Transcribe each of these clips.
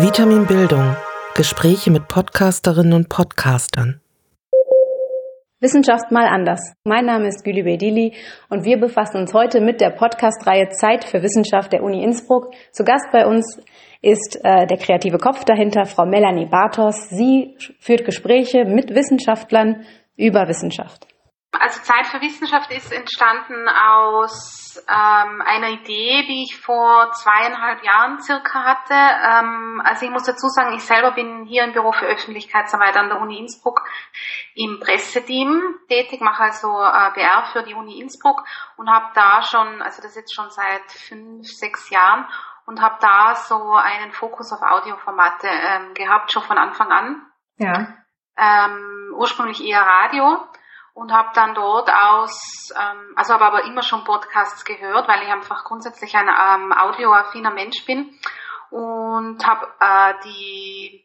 Vitamin Bildung. Gespräche mit Podcasterinnen und Podcastern. Wissenschaft mal anders. Mein Name ist Gülübe Dili und wir befassen uns heute mit der Podcast-Reihe Zeit für Wissenschaft der Uni Innsbruck. Zu Gast bei uns ist der kreative Kopf dahinter, Frau Melanie Bartos. Sie führt Gespräche mit Wissenschaftlern über Wissenschaft. Also Zeit für Wissenschaft ist entstanden aus einer Idee, die ich vor 2,5 Jahren circa hatte. Also ich muss dazu sagen, ich selber bin hier im Büro für Öffentlichkeitsarbeit an der Uni Innsbruck im Presseteam tätig, mache also BR für die Uni Innsbruck und habe da schon, also das jetzt schon seit 5-6 Jahren, und habe da so einen Fokus auf Audioformate gehabt, schon von Anfang an. Ja. Ursprünglich eher Radio. Und habe dann dort aus, also habe aber immer schon Podcasts gehört, weil ich einfach grundsätzlich ein audioaffiner Mensch bin und habe die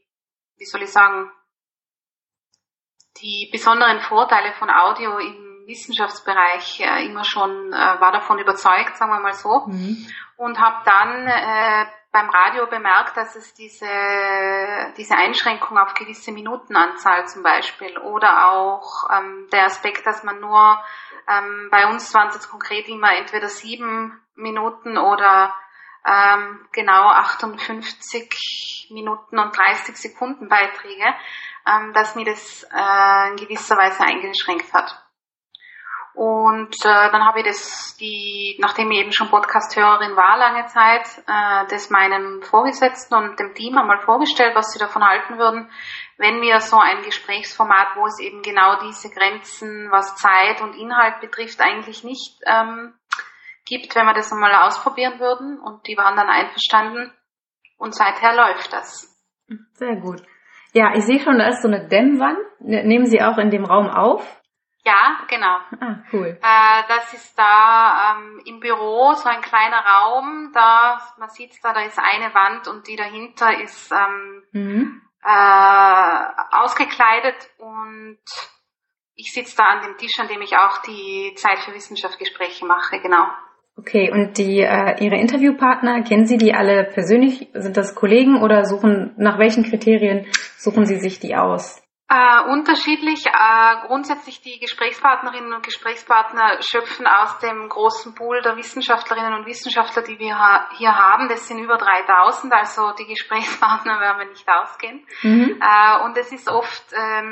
besonderen Vorteile von Audio im Wissenschaftsbereich immer schon, war davon überzeugt, sagen wir mal so. Und habe dann beim Radio bemerkt, dass es diese Einschränkung auf gewisse Minutenanzahl zum Beispiel oder auch der Aspekt, dass man nur, bei uns waren es jetzt konkret immer entweder 7 Minuten oder genau 58 Minuten und 30 Sekunden Beiträge, dass mir das in gewisser Weise eingeschränkt hat. Und dann habe ich nachdem ich eben schon Podcast-Hörerin war lange Zeit, das meinem Vorgesetzten und dem Team einmal vorgestellt, was sie davon halten würden, wenn wir so ein Gesprächsformat, wo es eben genau diese Grenzen, was Zeit und Inhalt betrifft, eigentlich nicht gibt, wenn wir das einmal ausprobieren würden. Und die waren dann einverstanden und seither läuft das. Sehr gut. Ja, ich sehe schon, da ist so eine Dämmwand. Nehmen Sie auch in dem Raum auf? Ja, genau. Ah, cool. Das ist da im Büro so ein kleiner Raum, man sieht da ist eine Wand und die dahinter ist ausgekleidet und ich sitze da an dem Tisch, an dem ich auch die Zeit für Wissenschaft Gespräche mache, genau. Okay, und Ihre Interviewpartner, kennen Sie die alle persönlich? Sind das Kollegen oder nach welchen Kriterien suchen Sie sich die aus? Unterschiedlich. Grundsätzlich die Gesprächspartnerinnen und Gesprächspartner schöpfen aus dem großen Pool der Wissenschaftlerinnen und Wissenschaftler, die wir hier haben. Das sind über 3000, also die Gesprächspartner werden wir nicht ausgehen. Und es ist oft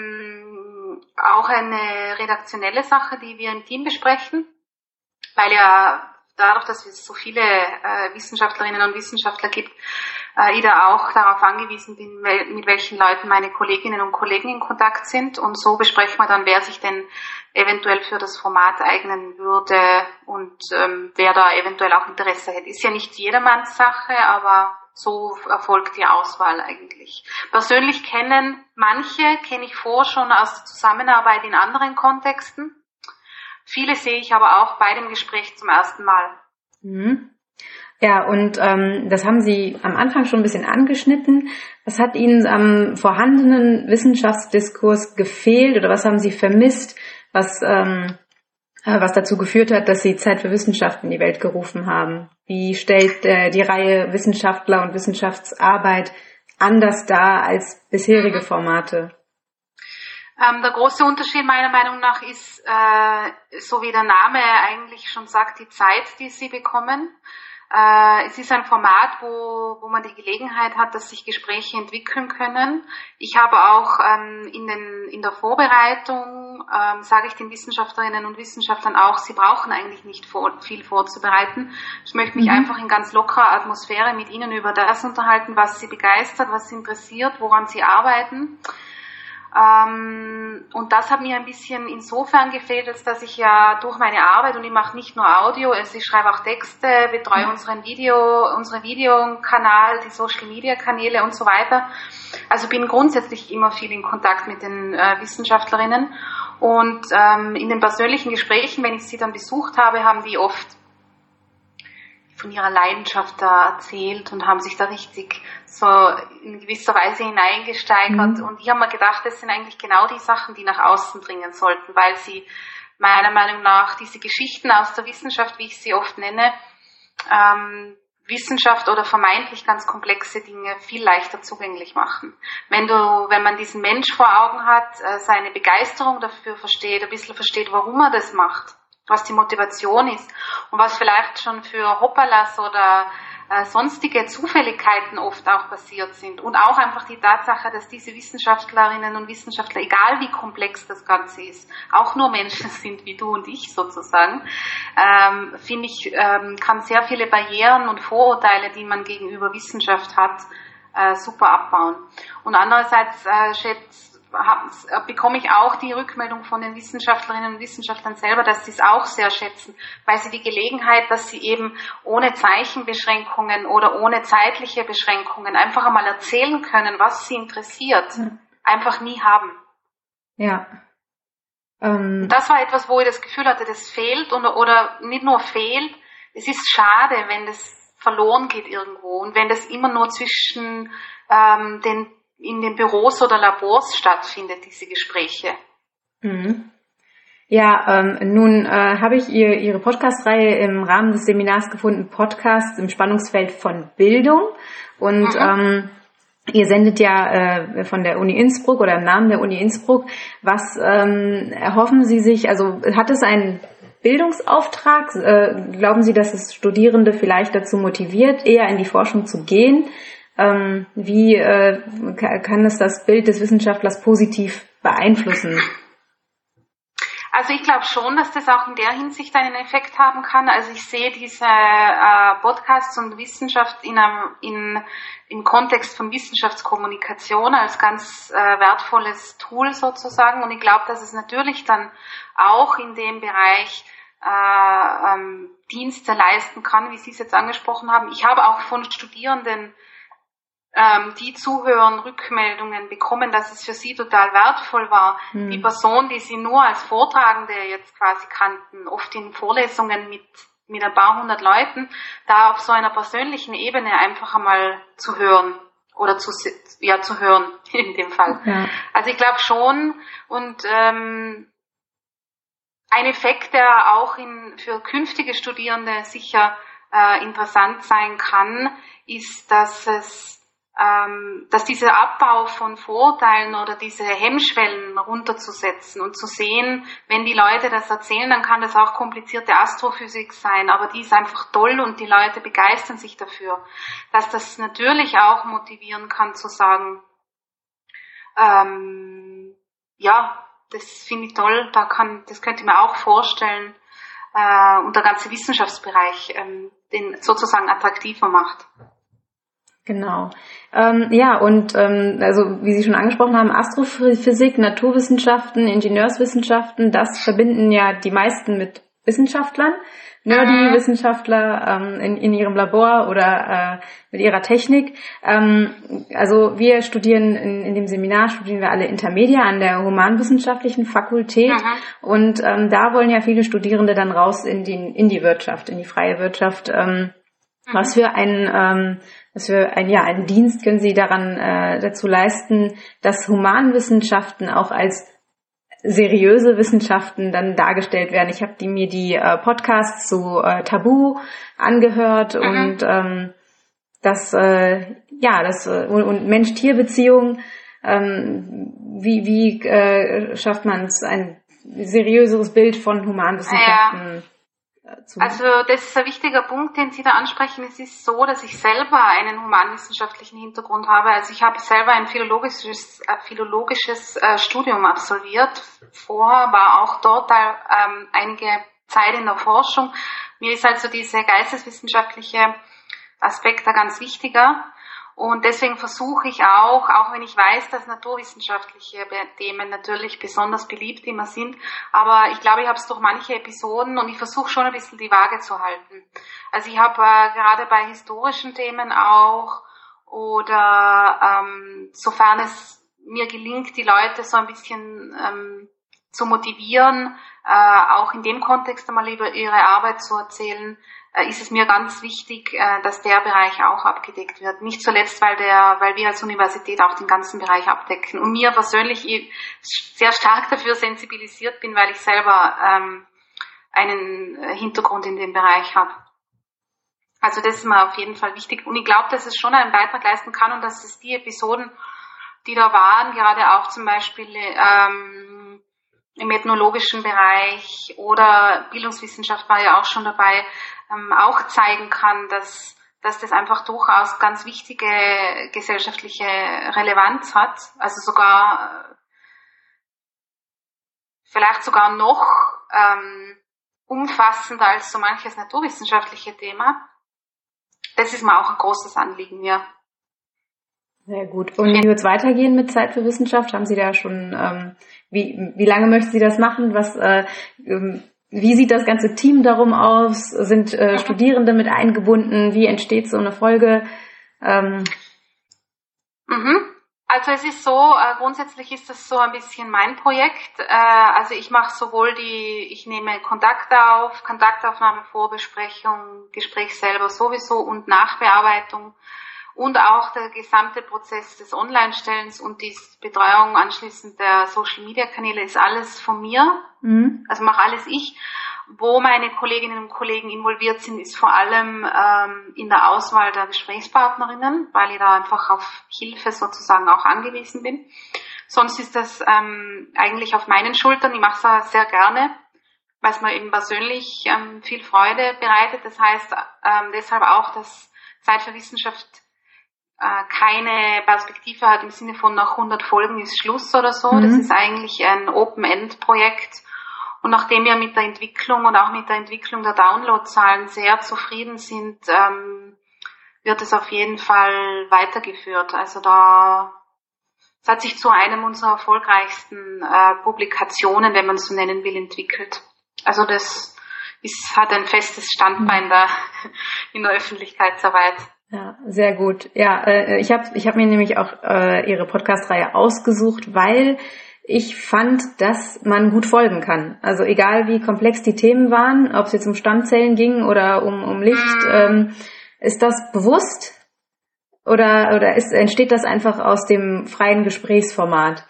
auch eine redaktionelle Sache, die wir im Team besprechen, weil ja dadurch, dass es so viele Wissenschaftlerinnen und Wissenschaftler gibt, ich da auch darauf angewiesen bin, mit welchen Leuten meine Kolleginnen und Kollegen in Kontakt sind. Und so besprechen wir dann, wer sich denn eventuell für das Format eignen würde und wer da eventuell auch Interesse hätte. Ist ja nicht jedermanns Sache, aber so erfolgt die Auswahl eigentlich. Persönlich kenne ich schon aus der Zusammenarbeit in anderen Kontexten. Viele sehe ich aber auch bei dem Gespräch zum ersten Mal. Ja, und das haben Sie am Anfang schon ein bisschen angeschnitten. Was hat Ihnen am vorhandenen Wissenschaftsdiskurs gefehlt oder was haben Sie vermisst, was dazu geführt hat, dass Sie Zeit für Wissenschaft in die Welt gerufen haben? Wie stellt die Reihe Wissenschaftler und Wissenschaftsarbeit anders dar als bisherige Formate? Der große Unterschied meiner Meinung nach ist, so wie der Name eigentlich schon sagt, die Zeit, die Sie bekommen. Es ist ein Format, wo man die Gelegenheit hat, dass sich Gespräche entwickeln können. Ich habe auch in der Vorbereitung, sage ich den Wissenschaftlerinnen und Wissenschaftlern auch, sie brauchen eigentlich nicht viel vorzubereiten. Ich möchte mich einfach in ganz lockerer Atmosphäre mit Ihnen über das unterhalten, was Sie begeistert, was Sie interessiert, woran Sie arbeiten. Und das hat mir ein bisschen insofern gefehlt, als dass ich ja durch meine Arbeit, und ich mache nicht nur Audio, also ich schreibe auch Texte, betreue unseren Videokanal, die Social Media Kanäle und so weiter. Also bin grundsätzlich immer viel in Kontakt mit den Wissenschaftlerinnen und in den persönlichen Gesprächen, wenn ich sie dann besucht habe, haben die oft von ihrer Leidenschaft da erzählt und haben sich da richtig so in gewisser Weise hineingesteigert. Und ich habe mir gedacht, das sind eigentlich genau die Sachen, die nach außen dringen sollten, weil sie meiner Meinung nach diese Geschichten aus der Wissenschaft, wie ich sie oft nenne, Wissenschaft oder vermeintlich ganz komplexe Dinge viel leichter zugänglich machen. Wenn man diesen Mensch vor Augen hat, seine Begeisterung dafür versteht, ein bisschen versteht, warum er das macht, was die Motivation ist und was vielleicht schon für Hoppalas oder sonstige Zufälligkeiten oft auch passiert sind und auch einfach die Tatsache, dass diese Wissenschaftlerinnen und Wissenschaftler, egal wie komplex das Ganze ist, auch nur Menschen sind wie du und ich sozusagen, finde ich, kann sehr viele Barrieren und Vorurteile, die man gegenüber Wissenschaft hat, super abbauen. Und andererseits bekomme ich auch die Rückmeldung von den Wissenschaftlerinnen und Wissenschaftlern selber, dass sie es auch sehr schätzen, weil sie die Gelegenheit, dass sie eben ohne Zeichenbeschränkungen oder ohne zeitliche Beschränkungen einfach einmal erzählen können, was sie interessiert, einfach nie haben. Ja. Das war etwas, wo ich das Gefühl hatte, das fehlt oder nicht nur fehlt, es ist schade, wenn das verloren geht irgendwo und wenn das immer nur zwischen in den Büros oder Labors stattfindet, diese Gespräche. Mhm. Ja, nun habe ich Ihre Podcast-Reihe im Rahmen des Seminars gefunden, Podcast im Spannungsfeld von Bildung. Und ihr sendet ja von der Uni Innsbruck oder im Namen der Uni Innsbruck. Was erhoffen Sie sich, also hat es einen Bildungsauftrag? Glauben Sie, dass es Studierende vielleicht dazu motiviert, eher in die Forschung zu gehen? Wie kann es das Bild des Wissenschaftlers positiv beeinflussen? Also ich glaube schon, dass das auch in der Hinsicht einen Effekt haben kann. Also ich sehe diese Podcasts und Wissenschaft im Kontext von Wissenschaftskommunikation als ganz wertvolles Tool sozusagen. Und ich glaube, dass es natürlich dann auch in dem Bereich Dienste leisten kann, wie Sie es jetzt angesprochen haben. Ich habe auch von Studierenden die zuhören, Rückmeldungen bekommen, dass es für sie total wertvoll war. Die Person, die sie nur als Vortragende jetzt quasi kannten, oft in Vorlesungen mit ein paar hundert Leuten, da auf so einer persönlichen Ebene einfach einmal zu hören oder zu hören in dem Fall. Ja. Also ich glaube schon und ein Effekt, der auch für künftige Studierende sicher interessant sein kann, ist, dass dieser Abbau von Vorurteilen oder diese Hemmschwellen runterzusetzen und zu sehen, wenn die Leute das erzählen, dann kann das auch komplizierte Astrophysik sein, aber die ist einfach toll und die Leute begeistern sich dafür. Dass das natürlich auch motivieren kann zu sagen, ja, das finde ich toll, das könnte ich mir auch vorstellen, und der ganze Wissenschaftsbereich den sozusagen attraktiver macht. Genau. Ja, und also wie Sie schon angesprochen haben, Astrophysik, Naturwissenschaften, Ingenieurswissenschaften, das verbinden ja die meisten mit Wissenschaftlern, nerdy Wissenschaftler in ihrem Labor oder mit ihrer Technik. Also wir studieren in dem Seminar studieren wir alle Intermedia an der Humanwissenschaftlichen Fakultät und da wollen ja viele Studierende dann raus in die Wirtschaft, in die freie Wirtschaft. Was für einen Dienst können Sie dazu leisten, dass Humanwissenschaften auch als seriöse Wissenschaften dann dargestellt werden? Ich habe mir die Podcasts zu Tabu angehört und und Mensch-Tier-Beziehung. Wie schafft man es, ein seriöseres Bild von Humanwissenschaften? Also das ist ein wichtiger Punkt, den Sie da ansprechen. Es ist so, dass ich selber einen humanwissenschaftlichen Hintergrund habe. Also ich habe selber ein philologisches Studium absolviert. Vorher war auch dort einige Zeit in der Forschung. Mir ist also dieser geisteswissenschaftliche Aspekt da ganz wichtiger. Und deswegen versuche ich auch wenn ich weiß, dass naturwissenschaftliche Themen natürlich besonders beliebt immer sind, aber ich glaube, ich habe es durch manche Episoden und ich versuche schon ein bisschen die Waage zu halten. Also ich habe gerade bei historischen Themen auch oder sofern es mir gelingt, die Leute so ein bisschen zu motivieren, auch in dem Kontext einmal über ihre Arbeit zu erzählen, ist es mir ganz wichtig, dass der Bereich auch abgedeckt wird. Nicht zuletzt, weil wir als Universität auch den ganzen Bereich abdecken. Und mir persönlich sehr stark dafür sensibilisiert bin, weil ich selber einen Hintergrund in dem Bereich habe. Also das ist mir auf jeden Fall wichtig. Und ich glaube, dass es schon einen Beitrag leisten kann und dass es die Episoden, die da waren, gerade auch zum Beispiel im ethnologischen Bereich oder Bildungswissenschaft war ja auch schon dabei, auch zeigen kann, dass das einfach durchaus ganz wichtige gesellschaftliche Relevanz hat. Also vielleicht sogar noch umfassender als so manches naturwissenschaftliche Thema. Das ist mir auch ein großes Anliegen, ja. Sehr gut. Und wie wird es weitergehen mit Zeit für Wissenschaft? Haben Sie da schon, wie lange möchten Sie das machen? Wie sieht das ganze Team darum aus? Sind Studierende mit eingebunden? Wie entsteht so eine Folge? Also es ist so, grundsätzlich ist das so ein bisschen mein Projekt. Also ich mache ich nehme Kontaktaufnahme, Vorbesprechung, Gespräch selber sowieso und Nachbearbeitung und auch der gesamte Prozess des Online-Stellens und die Betreuung anschließend der Social-Media-Kanäle ist alles von mir. Also mache alles ich. Wo meine Kolleginnen und Kollegen involviert sind, ist vor allem in der Auswahl der Gesprächspartnerinnen, weil ich da einfach auf Hilfe sozusagen auch angewiesen bin. Sonst ist das eigentlich auf meinen Schultern. Ich mache es sehr gerne, weil es mir eben persönlich viel Freude bereitet. Das heißt deshalb auch, dass Zeit für Wissenschaft keine Perspektive hat im Sinne von nach 100 Folgen ist Schluss oder so. Das ist eigentlich ein Open-End-Projekt. Und nachdem wir mit der Entwicklung und auch mit der Entwicklung der Downloadzahlen sehr zufrieden sind, wird es auf jeden Fall weitergeführt. Also es hat sich zu einem unserer erfolgreichsten Publikationen, wenn man es so nennen will, entwickelt. Also das hat ein festes Standbein da in der Öffentlichkeitsarbeit. Ja, sehr gut. Ja, ich hab mir nämlich auch Ihre Podcast-Reihe ausgesucht, weil ich fand, dass man gut folgen kann. Also egal wie komplex die Themen waren, ob es jetzt um Stammzellen ging oder um Licht, ist das bewusst oder entsteht das einfach aus dem freien Gesprächsformat?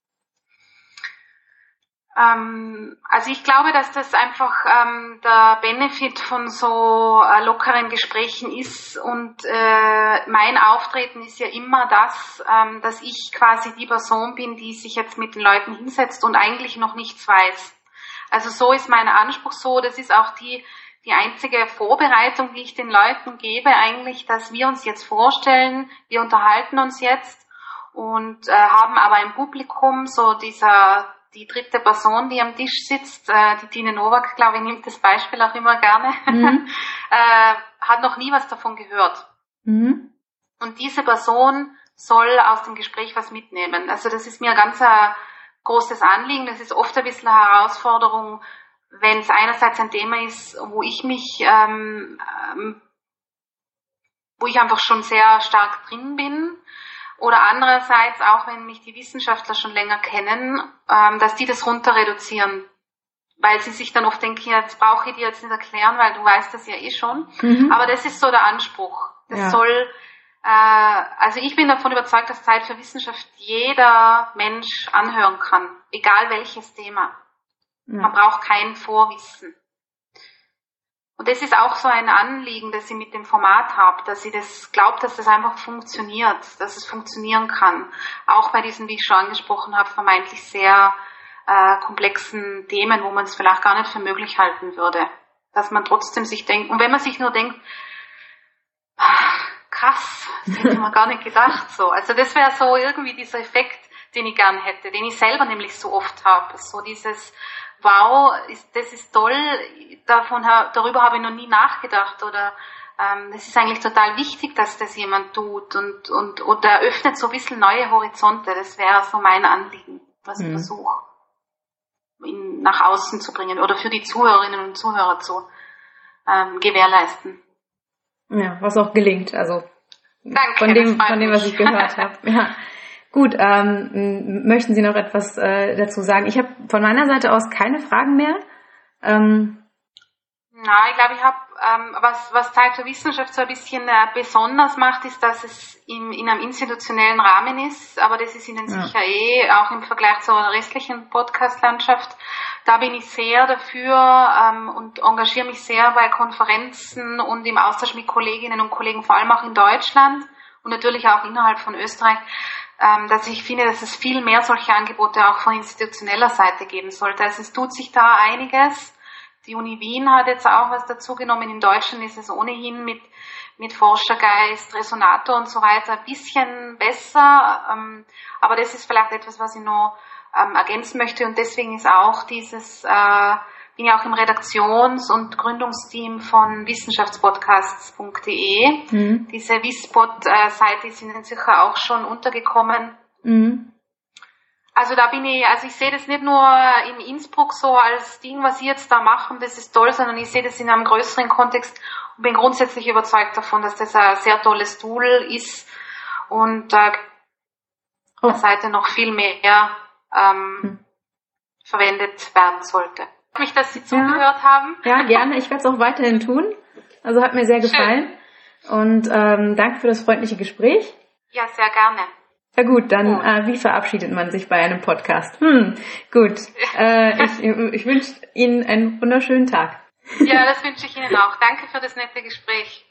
Also ich glaube, dass das einfach der Benefit von so lockeren Gesprächen ist und mein Auftreten ist ja immer das, dass ich quasi die Person bin, die sich jetzt mit den Leuten hinsetzt und eigentlich noch nichts weiß. Also so ist mein Anspruch so, das ist auch die einzige Vorbereitung, die ich den Leuten gebe, eigentlich, dass wir uns jetzt vorstellen, wir unterhalten uns jetzt und haben aber im Publikum so die dritte Person, die am Tisch sitzt, die Tine Nowak, glaube ich, nimmt das Beispiel auch immer gerne, hat noch nie was davon gehört. Und diese Person soll aus dem Gespräch was mitnehmen. Also das ist mir ganz ein großes Anliegen. Das ist oft ein bisschen eine Herausforderung, wenn es einerseits ein Thema ist, wo ich einfach schon sehr stark drin bin, oder andererseits auch, wenn mich die Wissenschaftler schon länger kennen, dass die das runter reduzieren, weil sie sich dann oft denken, ja, jetzt brauche ich dir jetzt nicht erklären, weil du weißt das ja eh schon. Aber das ist so der Anspruch. Das soll, also ich bin davon überzeugt, dass Zeit für Wissenschaft jeder Mensch anhören kann, egal welches Thema. Man braucht kein Vorwissen. Und das ist auch so ein Anliegen, das ich mit dem Format habe, dass ich das glaube, dass das einfach funktioniert, dass es funktionieren kann. Auch bei diesen, wie ich schon angesprochen habe, vermeintlich sehr komplexen Themen, wo man es vielleicht gar nicht für möglich halten würde. Dass man trotzdem sich denkt, und wenn man sich nur denkt, krass, das hätte man gar nicht gedacht so. Also das wäre so irgendwie dieser Effekt, den ich gern hätte, den ich selber nämlich so oft habe. So dieses wow, das ist toll, darüber habe ich noch nie nachgedacht oder es ist eigentlich total wichtig, dass das jemand tut und eröffnet so ein bisschen neue Horizonte. Das wäre so mein Anliegen, was ich versuche, ihn nach außen zu bringen oder für die Zuhörerinnen und Zuhörer zu gewährleisten. Ja, was auch gelingt, also danke, von dem, was ich gehört habe. Ja. Gut, möchten Sie noch etwas dazu sagen? Ich habe von meiner Seite aus keine Fragen mehr. Na, ich glaube, ich habe, was Zeit für Wissenschaft so ein bisschen besonders macht, ist, dass es in einem institutionellen Rahmen ist, aber das ist Ihnen sicher auch im Vergleich zur restlichen Podcast-Landschaft da bin ich sehr dafür und engagiere mich sehr bei Konferenzen und im Austausch mit Kolleginnen und Kollegen, vor allem auch in Deutschland und natürlich auch innerhalb von Österreich, dass ich finde, dass es viel mehr solche Angebote auch von institutioneller Seite geben sollte. Also es tut sich da einiges. Die Uni Wien hat jetzt auch was dazugenommen. In Deutschland ist es ohnehin mit Forschergeist, Resonator und so weiter ein bisschen besser. Aber das ist vielleicht etwas, was ich noch ergänzen möchte. Und deswegen ist auch bin ich auch im Redaktions- und Gründungsteam von wissenschaftspodcasts.de. Diese Wisspod-Seite ist Ihnen sicher auch schon untergekommen. Also ich sehe das nicht nur in Innsbruck so als Ding, was Sie jetzt da machen, das ist toll, sondern ich sehe das in einem größeren Kontext und bin grundsätzlich überzeugt davon, dass das ein sehr tolles Tool ist und der Seite noch viel mehr verwendet werden sollte. Ich freue mich, dass Sie zugehört haben. Ja, gerne. Ich werde es auch weiterhin tun. Also hat mir sehr gefallen. Schön. Und danke für das freundliche Gespräch. Ja, sehr gerne. Ja gut, dann wie verabschiedet man sich bei einem Podcast? Gut. Ich wünsche Ihnen einen wunderschönen Tag. Ja, das wünsche ich Ihnen auch. Danke für das nette Gespräch.